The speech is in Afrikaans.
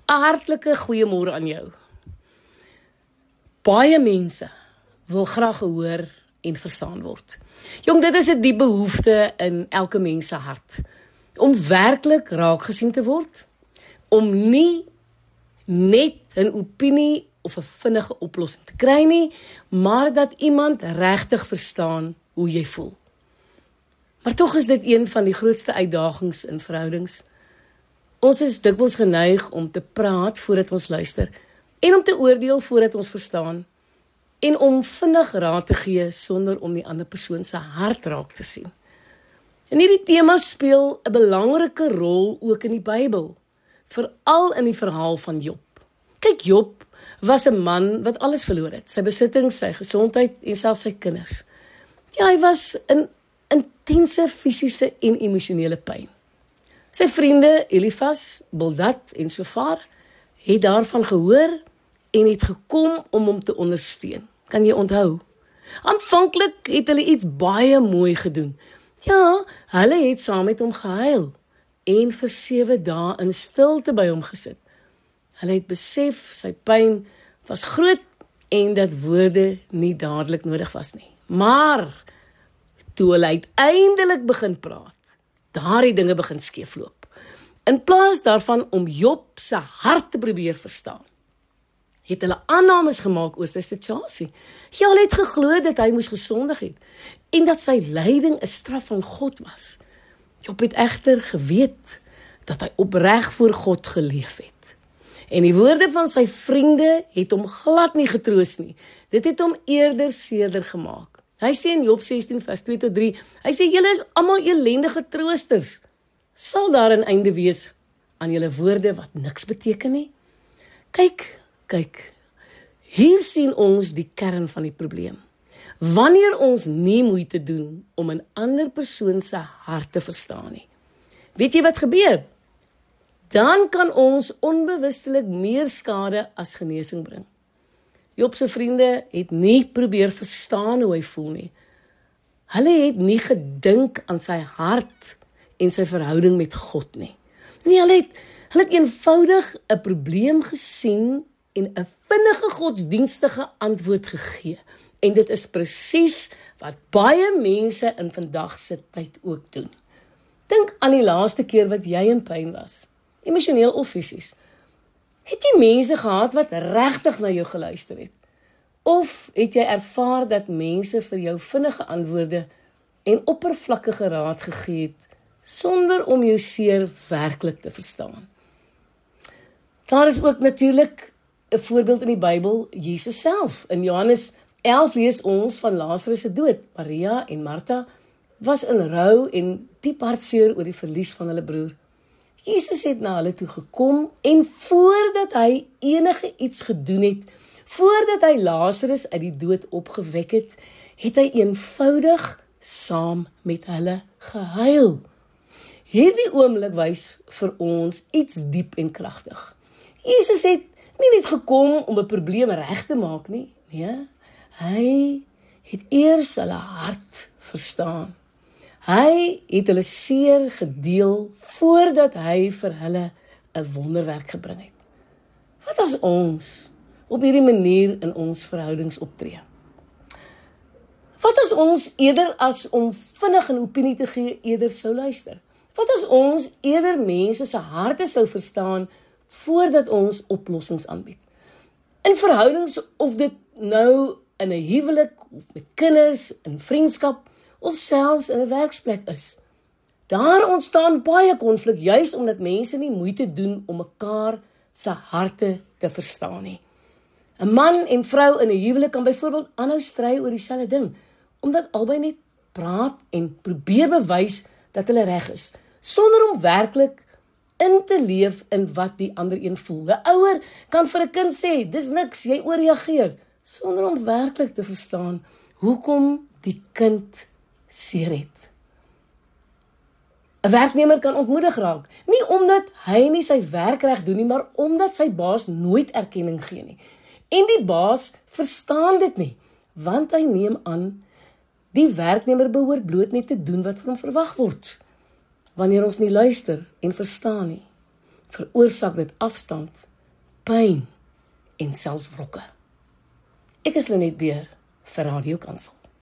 'n hartlike goeiemôre aan jou. Baie mense wil graag gehoor en verstaan word. Jong, dit is 'n diep behoefte in elke mens se hart. Om werklik raak gesien te word, om nie net 'n opinie of 'n vinnige oplossing te kry nie, maar dat iemand regtig verstaan hoe jy voel. Maar tog is dit een van die grootste uitdagings in verhoudings. Ons is dikwels geneig om te praat voordat ons luister en om te oordeel voordat ons verstaan en om vinnig raad te gee sonder om die ander persoon se hart raak te sien. En hierdie tema speel 'n belangrike rol ook in die Bybel, veral in die verhaal van Job. Kyk, Job was 'n man wat alles verloor het, sy besittings, sy gesondheid en selfs sy kinders. Ja, hy was in intense fisiese en emosionele pyn. Sy vriende Elifas, Bildad en Sofar het daarvan gehoor en het gekom om hom te ondersteun. Kan jy onthou? Aanvanklik het hulle iets baie mooi gedoen. Ja, hulle het saam met hom gehuil en vir 7 dae in stilte by hom gesit. Hulle het besef sy pyn was groot en dat woorde nie dadelik nodig was nie. Maar toe hulle uiteindelik begin praat, daardie dinge begin skeefloop. In plaas daarvan om Job se hart te probeer verstaan, het hulle aannames gemaak oor sy situasie. Ja, hulle het geglo dat hy moes gesondig het en dat sy lyding 'n straf van God was. Job het egter geweet dat hy opreg voor God geleef het. En die woorde van sy vriende het hom glad nie getroos nie. Dit het hom eerder seerder gemaak. Hy sê in Job 16 vers 2-3, hy sê, julle is almal elendige troosters. Sal daar 'n einde wees aan julle woorde wat niks beteken nie? Kyk, hier sien ons die kern van die probleem. Wanneer ons nie moeite doen om 'n ander persoon se hart te verstaan nie, weet jy wat gebeur? Dan kan ons onbewustelik meer skade as genesing bring. Job se vriende het nie probeer verstaan hoe hy voel nie. Hulle het nie gedink aan sy hart en sy verhouding met God nie. Nee, hulle het eenvoudig 'n probleem gesien en 'n vinnige godsdienstige antwoord gegee. En dit is presies wat baie mense in vandag se tyd ook doen. Dink aan die laaste keer wat jy in pyn was, emosioneel of fisies. Het jy mense gehad wat regtig na jou geluister het? Of het jy ervaar dat mense vir jou vinnige antwoorde en oppervlakkige raad gegee het, sonder om jou seer werklik te verstaan? Daar is ook natuurlik 'n voorbeeld in die Bybel, Jesus self. In Johannes 11 lees ons van Lazarus se dood. Maria en Martha was in rou en diep hartseer oor die verlies van hulle broer. Jesus het na hulle toe gekom en voordat hy enige iets gedoen het, voordat hy Lazarus uit die dood opgewek het, het hy eenvoudig saam met hulle gehuil. Hierdie oomblik wys vir ons iets diep en kragtig. Jesus het nie net gekom om 'n probleem reg te maak nie. Nee, hy het eers hulle hart verstaan. Hy het hulle seer gedeel voordat hy vir hulle 'n wonderwerk gebring het. Wat as ons op hierdie manier in ons verhoudings optree? Wat as ons eerder as om vinnig 'n opinie te gee, eerder sou luister? Wat as ons eerder mense se harte sou verstaan voordat ons oplossings aanbied? In verhoudings, of dit nou in 'n huwelik of met kinders, in vriendskap of selfs in 'n werksplek is. Daar ontstaan baie konflik juis omdat mense nie moeite doen om mekaar se harte te verstaan nie. 'n Man en vrou in 'n huwelik kan byvoorbeeld aanhou stry oor dieselfde ding, omdat albei net praat en probeer bewys dat hulle reg is, sonder om werklik in te leef in wat die ander een voel. 'n Ouer kan vir 'n kind sê, dis niks, jy ooreageer, sonder om werklik te verstaan hoekom die kind seer het. 'n Werknemer kan ontmoedig raak, nie omdat hy nie sy werk reg doen nie, maar omdat sy baas nooit erkenning gee nie. En die baas verstaan dit nie, want hy neem aan, die werknemer behoort bloot net te doen wat van hom verwag word. Wanneer ons nie luister en verstaan nie, veroorsaak dit afstand pyn en selfs wrokke. Ek is Lenet Beer vir Radio Kansel.